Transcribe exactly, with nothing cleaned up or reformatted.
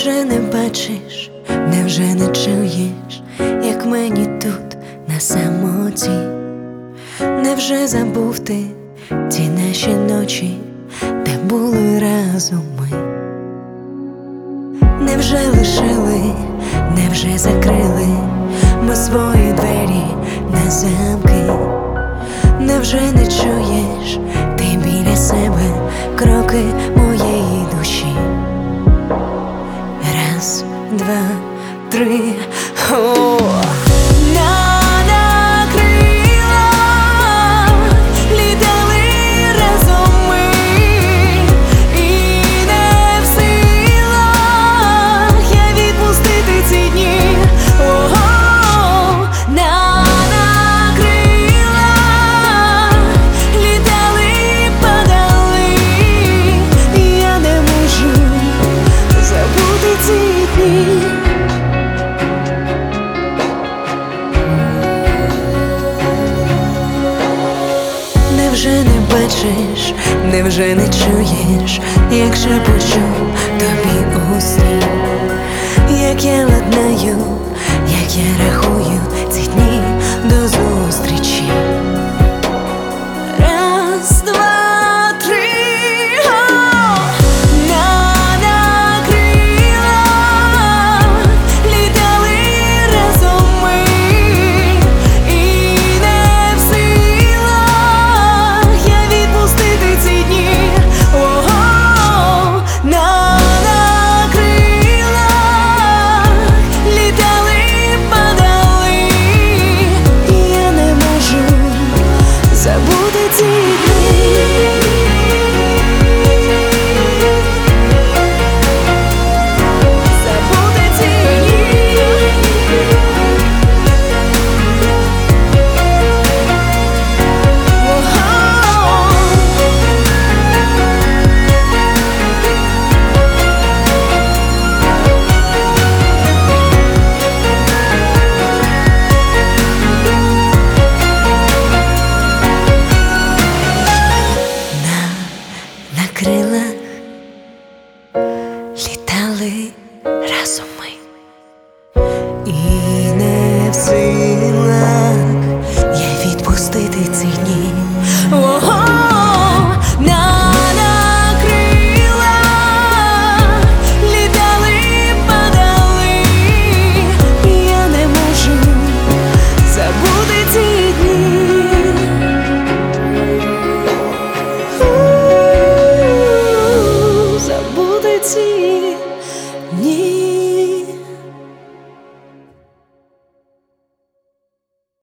Невже не бачиш, невже не чуєш, як мені тут на самоті? Невже забув ти ті наші ночі, де були разом ми? Невже лишили, невже закрили ми свої двері на замки? Невже не чуєш ти біля себе кроки моєї душі? Раз, два, три, о! Невже не бачиш, невже не чуєш, як шепочу тобі у сні, як я ладнаю, як я рахую ці дні до зустрічі. Раз, два, три, о! На крилах літали разом ми, і не в силах я відпустити ці дні. Ого! На крилах літали, падали, я не можу забути ці дні. Забути ці дні. На крилах літали разом ми, і не в силах я відпустити ці дні. Ого! На крилах літали, падали, я не можу забути ці дні. Забути ці